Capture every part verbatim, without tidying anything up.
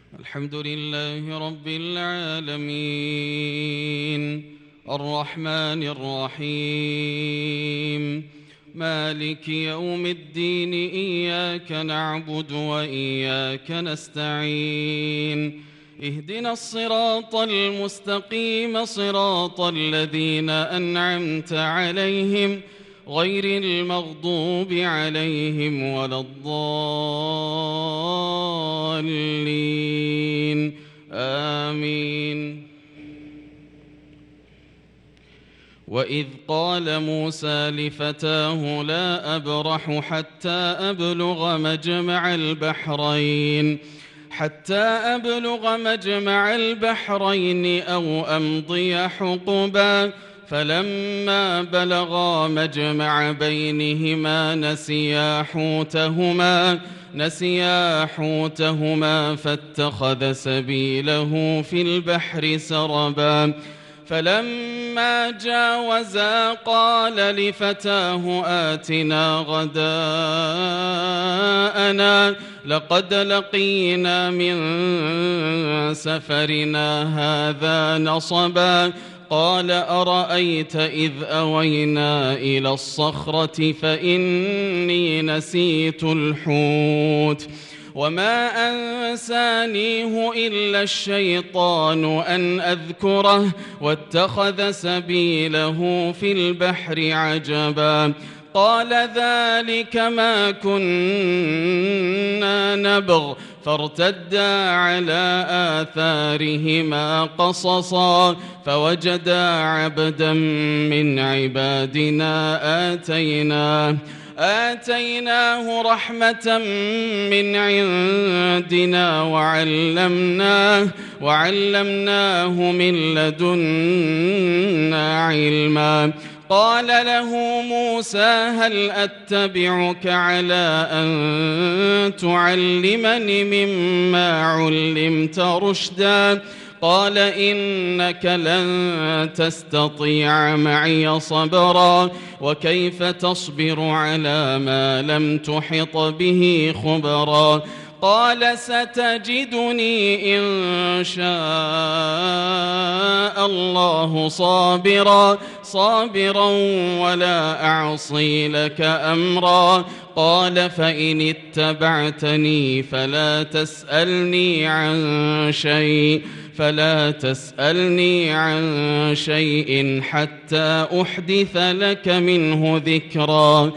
الحمد لله رب العالمين الرحمن الرحيم مالك يوم الدين إياك نعبد وإياك نستعين اهدنا الصراط المستقيم صراط الذين أنعمت عليهم غير المغضوب عليهم ولا الضالين آمين. وإذ قال موسى لفتاه لا أبرح حتى أبلغ مجمع البحرين حتى أبلغ مجمع البحرين أو أمضي حقبا فلما بلغا مجمع بينهما نسيا حوتهما نسيا حوتهما فاتخذ سبيله في البحر سربا فلما جاوزا قال لفتاه آتنا غداءنا لقد لقينا من سفرنا هذا نصبا قال أرأيت إذ أوينا إلى الصخرة فإني نسيت الحوت وما أنسانيه إلا الشيطان أن أذكره واتخذ سبيله في البحر عجبا قال ذلك ما كنا نبغ فارتدا على آثارهما قصصا فوجدا عبدا من عبادنا آتيناه آتيناه رحمة من عندنا وعلمناه وعلمناه من لدنا علما قال له موسى هل أتبعك على أن تعلمني مما علمت رشدا قال إنك لن تستطيع معي صبرا وكيف تصبر على ما لم تحط به خبرا قال ستجدني إن شاء الله صابرا صابرا ولا أعصي لك أمرا قال فإن اتبعتني فلا تسألني عن شيء فلا تسألني عن شيء حتى أحدث لك منه ذكرا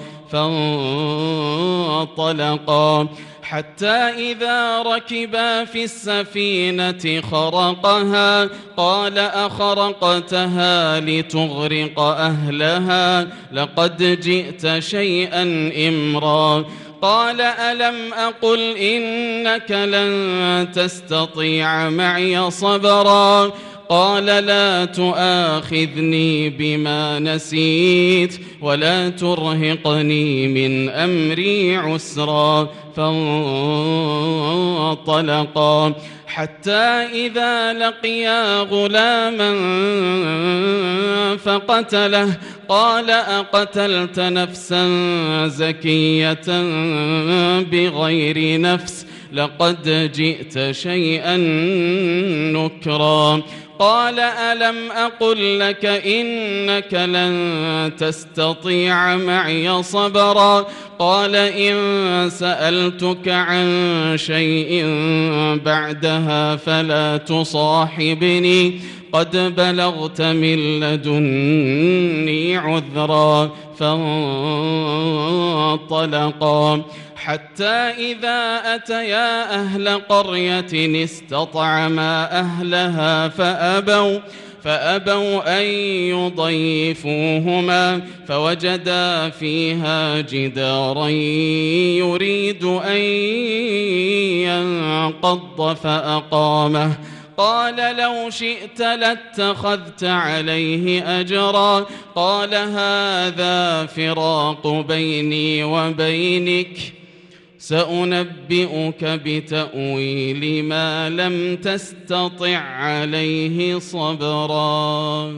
فانطلقا حتى إذا ركبا في السفينة خرقها قال أخرقتها لتغرق أهلها لقد جئت شيئا إمرا قال ألم أقل إنك لن تستطيع معي صبرا قال لا تؤاخذني بما نسيت ولا ترهقني من أمري عسرا فانطلقا حتى إذا لقيا غلاما فقتله قال أقتلت نفسا زكية بغير نفس لقد جئت شيئا نكرا قال ألم أقل لك إنك لن تستطيع معي صبرا قال إن سألتك عن شيء بعدها فلا تصاحبني قد بلغت من لدني عذرا فانطلقا حتى إذا أتيا أهل قرية استطعما أهلها فأبوا فأبوا أن يضيفوهما فوجدا فيها جدارا يريد أن ينقض فأقامه قال لو شئت لاتخذت عليه أجرا قال هذا فراق بيني وبينك سأنبئك بتأويل ما لم تستطع عليه صبرا.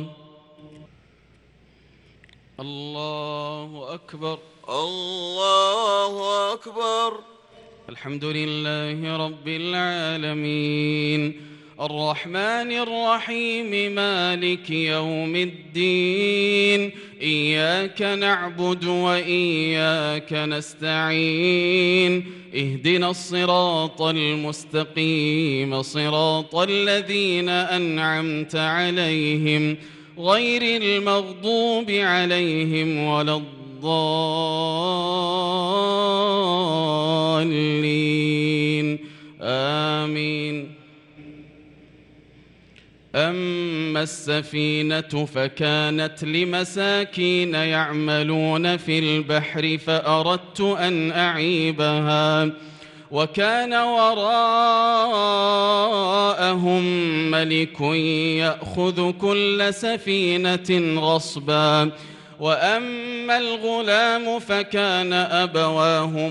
الله أكبر. الله أكبر. الحمد لله رب العالمين الرحمن الرحيم مالك يوم الدين إياك نعبد وإياك نستعين اهدنا الصراط المستقيم صراط الذين أنعمت عليهم غير المغضوب عليهم ولا الضالين آمين. أما السفينة فكانت لمساكين يعملون في البحر فأردت أن أعيبها وكان وراءهم ملك يأخذ كل سفينة غصبا وأما الغلام فكان أبواه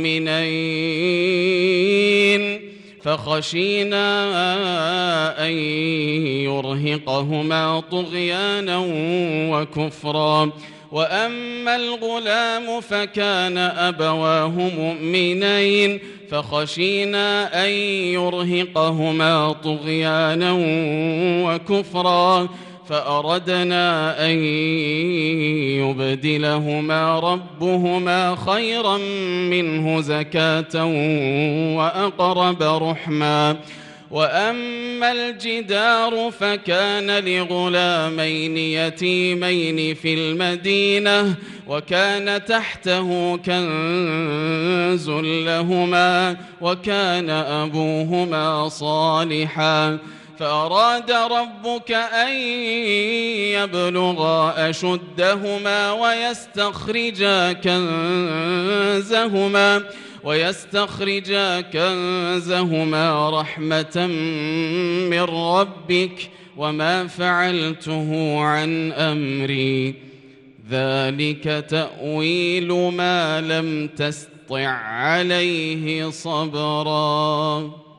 مؤمنين فخشينا أن يرهقهما طغيانا وكفرا وأما الغلام فكان أبواه مؤمنين فخشينا أن يرهقهما طغيانا وكفرا فأردنا أن يبدلهما ربهما خيرا منه زكاة وأقرب رحما وأما الجدار فكان لغلامين يتيمين في المدينة وكان تحته كنز لهما وكان أبوهما صالحا فأراد ربك أن يبلغا أشدهما ويستخرجا كنزهما ويستخرجا كنزهما رحمة من ربك وما فعلته عن أمري ذلك تأويل ما لم تسطع عليه صبرا.